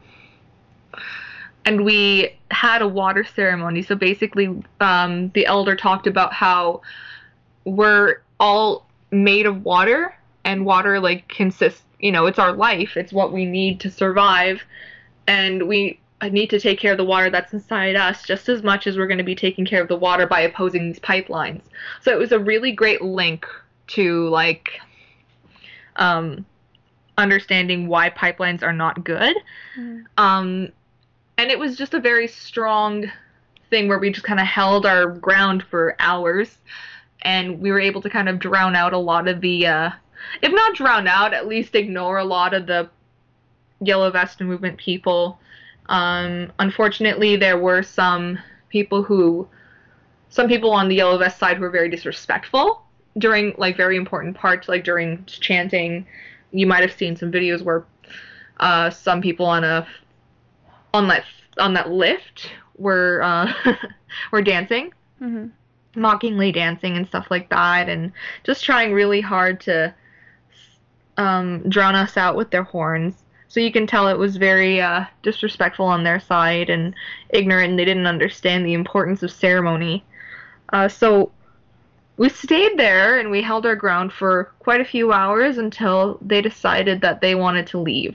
and we had a water ceremony. So basically, um, the elder talked about how we're all made of water, and water like consists, you know, it's our life, it's what we need to survive, and we need to take care of the water that's inside us just as much as we're going to be taking care of the water by opposing these pipelines. So it was a really great link to like um understanding why pipelines are not good. Mm. um and it was just a very strong thing where we just kind of held our ground for hours. And we were able to kind of drown out a lot of the, uh, if not drown out, at least ignore a lot of the Yellow Vest movement people. Um, unfortunately, there were some people who, some people on the Yellow Vest side who were very disrespectful during, like, very important parts, like during chanting. You might have seen some videos where uh, some people on a, on that, on that lift were, uh, were dancing. Mm-hmm. Mockingly dancing and stuff like that, and just trying really hard to um, drown us out with their horns. So you can tell it was very uh, disrespectful on their side and ignorant, and they didn't understand the importance of ceremony. Uh, so we stayed there and we held our ground for quite a few hours until they decided that they wanted to leave.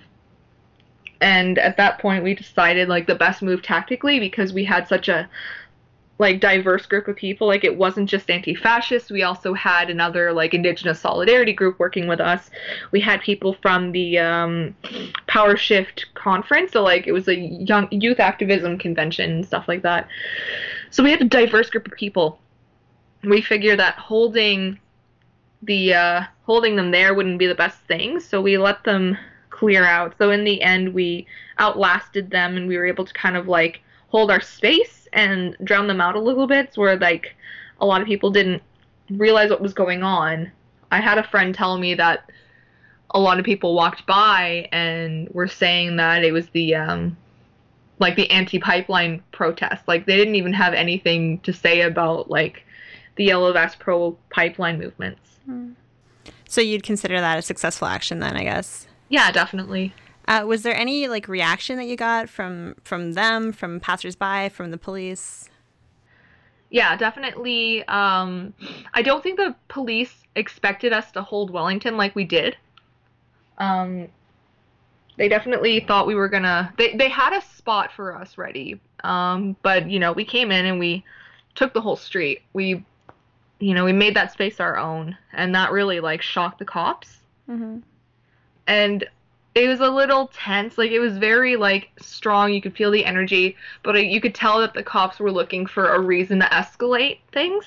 And at that point we decided like the best move tactically, because we had such a like diverse group of people. Like it wasn't just anti-fascists. We also had another like Indigenous solidarity group working with us. We had people from the um, Power Shift conference. So like it was a young youth activism convention and stuff like that. So we had a diverse group of people. we figured that holding the uh, holding them there wouldn't be the best thing, so we let them clear out. So in the end, we outlasted them, and we were able to kind of like hold our space and drown them out a little bit, so where like a lot of people didn't realize what was going on. I had a friend tell me that a lot of people walked by and were saying that it was the um, like the anti-pipeline protest. Like they didn't even have anything to say about like the Yellow Vest pro-pipeline movements. So you'd consider that a successful action then, I guess? Yeah, definitely. Uh, was there any like reaction that you got from from them, from passersby, from the police? Yeah, definitely. Um, I don't think the police expected us to hold Wellington like we did. Um, they definitely thought we were gonna. They they had a spot for us ready. Um, but you know, we came in and we took the whole street. We, you know, we made that space our own, and that really like shocked the cops. Mm-hmm. And it was a little tense. Like it was very like strong. You could feel the energy, but you could tell that the cops were looking for a reason to escalate things.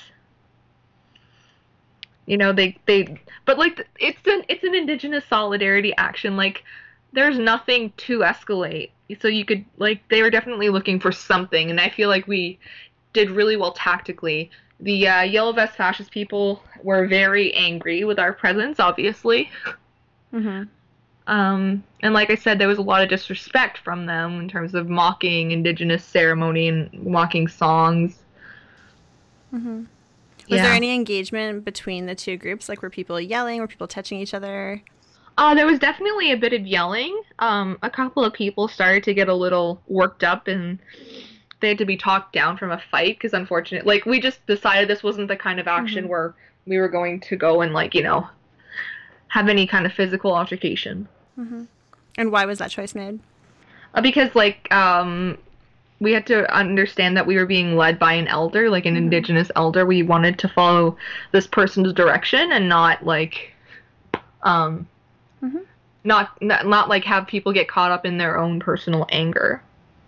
You know, they they but like it's an it's an Indigenous solidarity action. Like there's nothing to escalate. So you could like they were definitely looking for something, and I feel like we did really well tactically. The uh, Yellow Vest fascist people were very angry with our presence, obviously. Mm-hmm. Um, and like I said, there was a lot of disrespect from them in terms of mocking Indigenous ceremony and mocking songs. Mm-hmm. Was Yeah. there any engagement between the two groups? Like, were people yelling? Were people touching each other? Uh, there was definitely a bit of yelling. Um, a couple of people started to get a little worked up, and they had to be talked down from a fight because, unfortunately, like, we just decided this wasn't the kind of action Mm-hmm. where we were going to go and, like, you know, have any kind of physical altercation. Mm-hmm. And why was that choice made? Uh, because, like, um, we had to understand that we were being led by an elder, like an Mm-hmm. Indigenous elder. We wanted to follow this person's direction and not, like, um, Mm-hmm. not, not, not, like, have people get caught up in their own personal anger.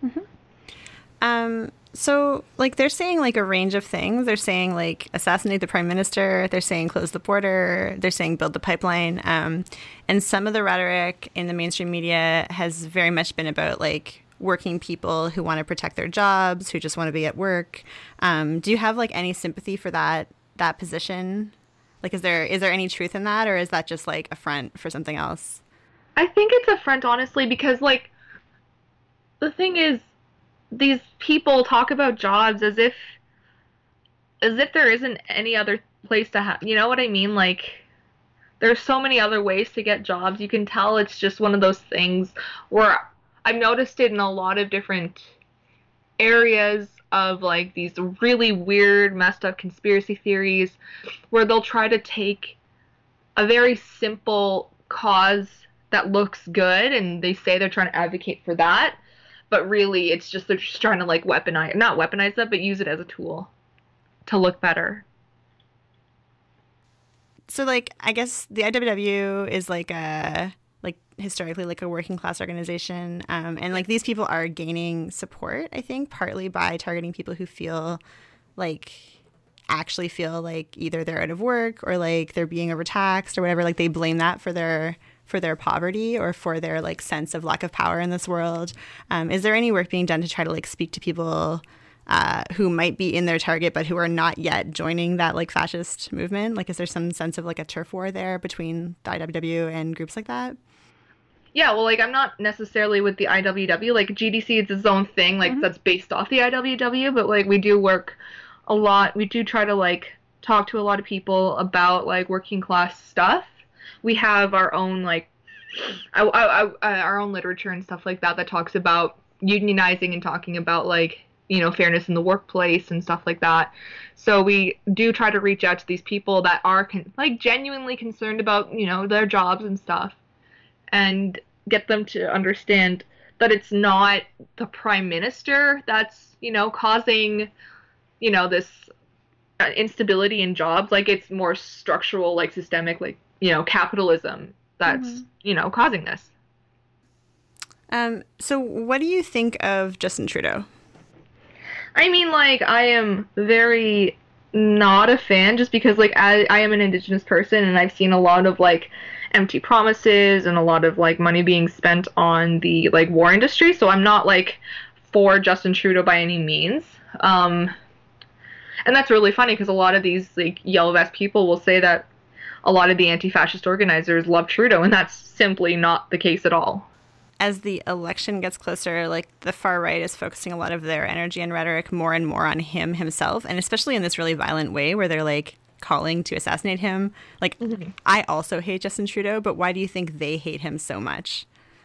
Um, so, like, they're saying, like, a range of things. They're saying, like, assassinate the prime minister. They're saying close the border. They're saying build the pipeline. Um, and some of the rhetoric in the mainstream media has very much been about, like, working people who want to protect their jobs, who just want to be at work. Um, do you have, like, any sympathy for that that position? Like, is there is there any truth in that, or is that just, like, a front for something else? I think it's a front, honestly, because, like, the thing is, these people talk about jobs as if, as if there isn't any other place to have, you know what I mean? Like, there's so many other ways to get jobs. You can tell it's just one of those things where I've noticed it in a lot of different areas of, like, these really weird, messed up conspiracy theories where they'll try to take a very simple cause that looks good and they say they're trying to advocate for that, but really it's just they're just trying to, like, weaponize, not weaponize that, but use it as a tool to look better. So, like, I guess the I W W is like a, like, historically, like, a working class organization. Um, and, like, these people are gaining support, I think, partly by targeting people who feel, like, actually feel like either they're out of work or, like, they're being overtaxed or whatever. Like, they blame that for their for their poverty or for their, like, sense of lack of power in this world. Um, is there any work being done to try to, like, speak to people uh, who might be in their target but who are not yet joining that, like, fascist movement? Like, is there some sense of, like, a turf war there between the I W W and groups like that? Yeah, well, like, I'm not necessarily with the I W W. Like, G D C is its own thing, like, Mm-hmm. that's based off the I W W, but, like, we do work a lot. We do try to, like, talk to a lot of people about, like, working class stuff. We have our own, like, I, I, I, our own literature and stuff like that that talks about unionizing and talking about, like, you know, fairness in the workplace and stuff like that. So we do try to reach out to these people that are, con- like, genuinely concerned about, you know, their jobs and stuff, and get them to understand that it's not the prime minister that's, you know, causing, you know, this instability in jobs. Like, it's more structural, like, systemic, like, you know, capitalism that's, Mm-hmm. you know, causing this. Um, so what do you think of Justin Trudeau? I mean, like, I am very not a fan, just because like I, I am an Indigenous person, and I've seen a lot of like empty promises and a lot of like money being spent on the like war industry. So I'm not like for Justin Trudeau by any means. Um, and that's really funny because a lot of these like yellow vest people will say that a lot of the anti-fascist organizers love Trudeau, and that's simply not the case at all. As the election gets closer, like the far right is focusing a lot of their energy and rhetoric more and more on him himself, and especially in this really violent way where they're like calling to assassinate him. Like, mm-hmm. I also hate Justin Trudeau, but why do you think they hate him so much?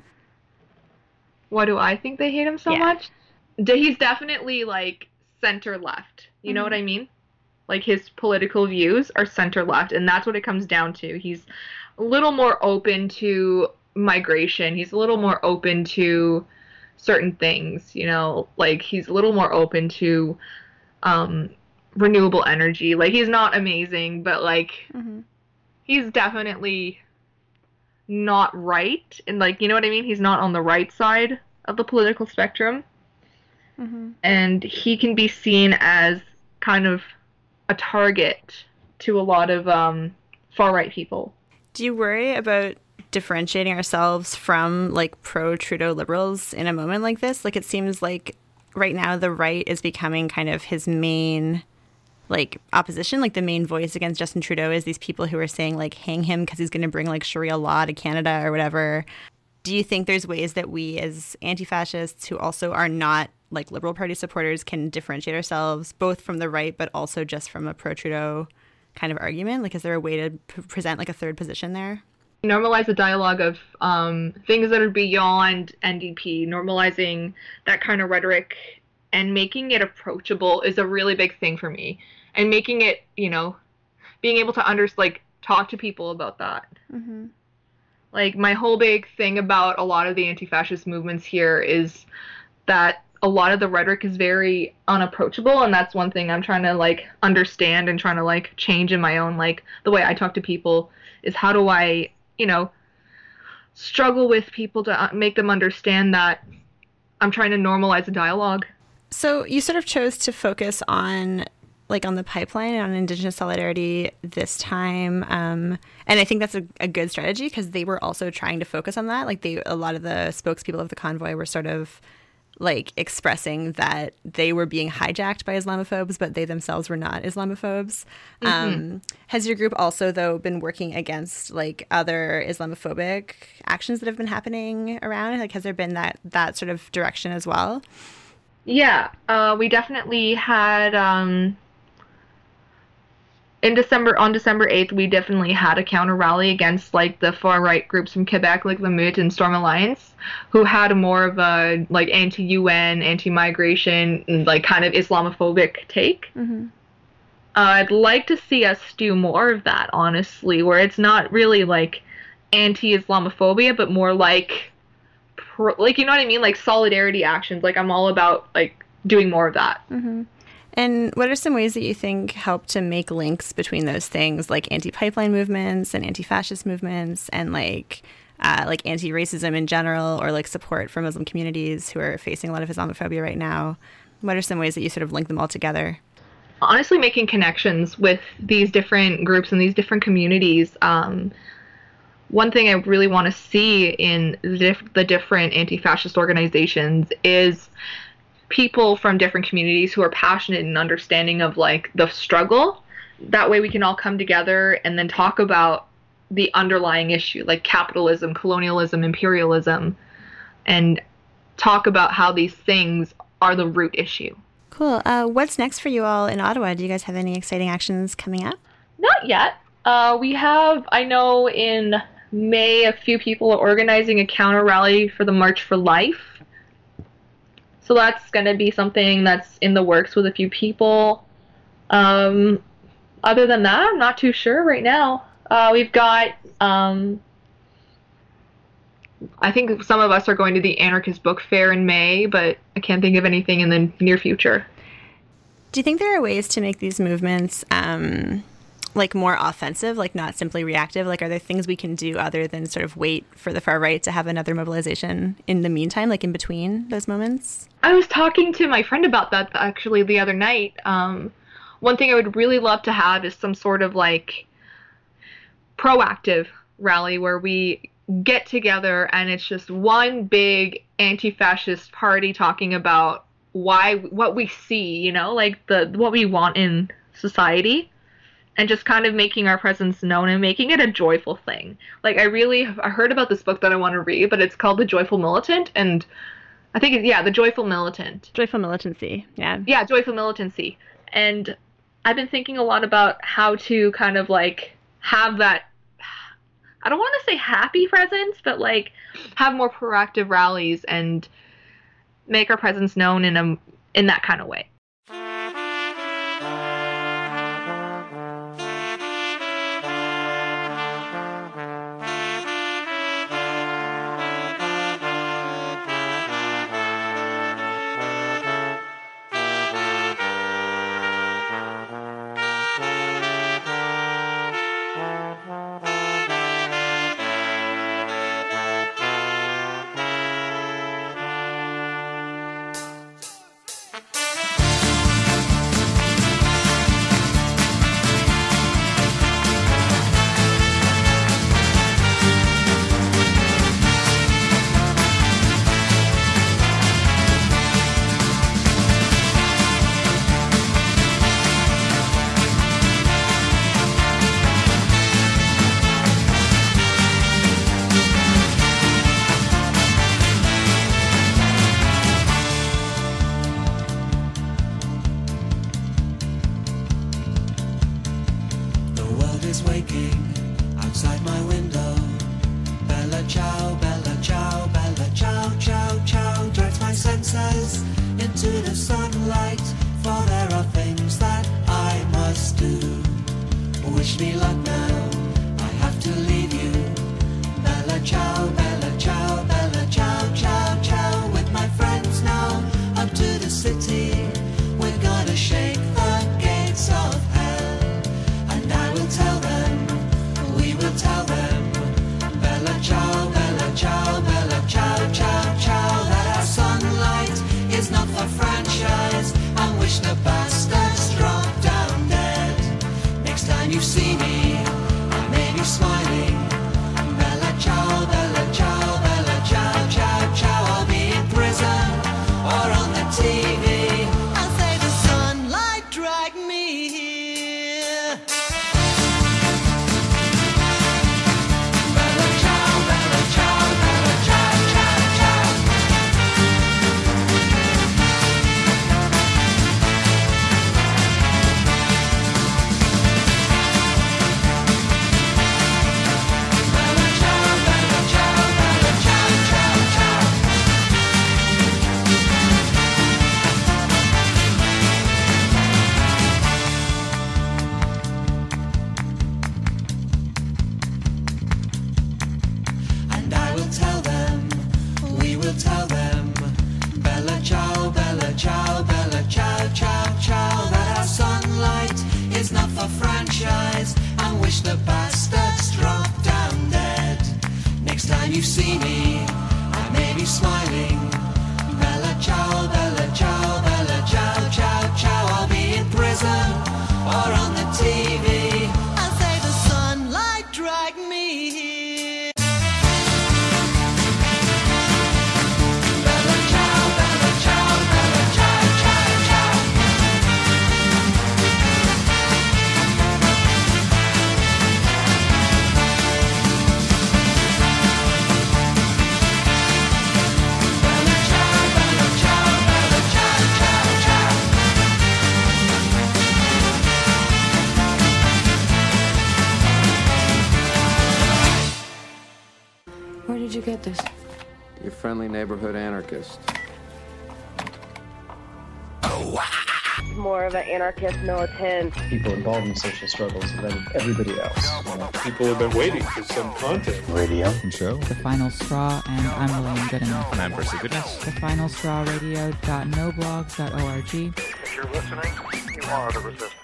Why do I think they hate him so yeah. much? He's definitely like center left. You mm-hmm. know what I mean? Like his political views are center left, and that's what it comes down to. He's a little more open to migration. He's a little more open to certain things, you know, like he's a little more open to um, renewable energy. Like he's not amazing, but like mm-hmm. he's definitely not right. And like, you know what I mean? He's not on the right side of the political spectrum. Mm-hmm. And he can be seen as kind of a target to a lot of um, far-right people. Do you worry about differentiating ourselves from like pro-Trudeau liberals in a moment like this? Like it seems like right now the right is becoming kind of his main like opposition, like the main voice against Justin Trudeau is these people who are saying like hang him because he's going to bring like Sharia law to Canada or whatever. Do you think there's ways that we as anti-fascists who also are not like Liberal Party supporters can differentiate ourselves both from the right but also just from a pro-Trudeau kind of argument? Like is there a way to p- present like a third position there? Normalize the dialogue of um, things that are beyond N D P, normalizing that kind of rhetoric and making it approachable is a really big thing for me. And making it, you know, being able to under, like, talk to people about that. Mm-hmm. Like, my whole big thing about a lot of the anti-fascist movements here is that a lot of the rhetoric is very unapproachable, and that's one thing I'm trying to, like, understand and trying to, like, change in my own, like, the way I talk to people is how do I, you know, struggle with people to make them understand that I'm trying to normalize a dialogue. So you sort of chose to focus on, like, on the pipeline and on Indigenous solidarity this time. Um, and I think that's a, a good strategy because they were also trying to focus on that. Like, they, a lot of the spokespeople of the convoy were sort of, like, expressing that they were being hijacked by Islamophobes, but they themselves were not Islamophobes. Mm-hmm. Um, has your group also, though, been working against, like, other Islamophobic actions that have been happening around? Like, has there been that, that sort of direction as well? Yeah, uh, we definitely had, um, in December, on December eighth, we definitely had a counter rally against, like, the far-right groups from Quebec, like the Meute and Storm Alliance, who had more of a, like, anti-U N, anti-migration, and, like, kind of Islamophobic take. Mm-hmm. Uh, I'd like to see us do more of that, honestly, where it's not really, like, anti-Islamophobia, but more, like, pro- like, you know what I mean? Like, solidarity actions. Like, I'm all about, like, doing more of that. Mm-hmm. And what are some ways that you think help to make links between those things, like anti-pipeline movements and anti-fascist movements and like uh, like anti-racism in general, or like support for Muslim communities who are facing a lot of Islamophobia right now? What are some ways that you sort of link them all together? Honestly, making connections with these different groups and these different communities. Um, one thing I really want to see in the, diff- the different anti-fascist organizations is people from different communities who are passionate and understanding of like the struggle. That way we can all come together and then talk about the underlying issue, like capitalism, colonialism, imperialism, and talk about how these things are the root issue. Cool. Uh, what's next for you all in Ottawa? Do you guys have any exciting actions coming up? Not yet. Uh, we have, I know in May, a few people are organizing a counter rally for the March for Life. So that's going to be something that's in the works with a few people. Um, other than that, I'm not too sure right now. Uh, we've got, um, I think some of us are going to the Anarchist Book Fair in May, but I can't think of anything in the near future. Do you think there are ways to make these movements um, like more offensive, like not simply reactive? Like, are there things we can do other than sort of wait for the far right to have another mobilization in the meantime, like in between those moments? I was talking to my friend about that actually the other night. Um, one thing I would really love to have is some sort of like proactive rally where we get together and it's just one big anti-fascist party talking about why what we see, you know, like the what we want in society, and just kind of making our presence known and making it a joyful thing. Like I really I heard about this book that I want to read, but it's called The Joyful Militant, and I think it's, yeah, The Joyful Militant. Joyful Militancy, yeah. Yeah, Joyful Militancy. And I've been thinking a lot about how to kind of like have that, I don't want to say happy presence, but like have more proactive rallies and make our presence known in a in that kind of way. Where did you get this? Your friendly neighborhood anarchist. More of an anarchist militant. People involved in social struggles than everybody else. You know? People have been waiting for some content. Radio. Show. The Final Straw, and I'm William Goodenough. And I'm Percy Goodness. The Final Straw Radio dot no blogs dot org. If you're listening, you are the resistance.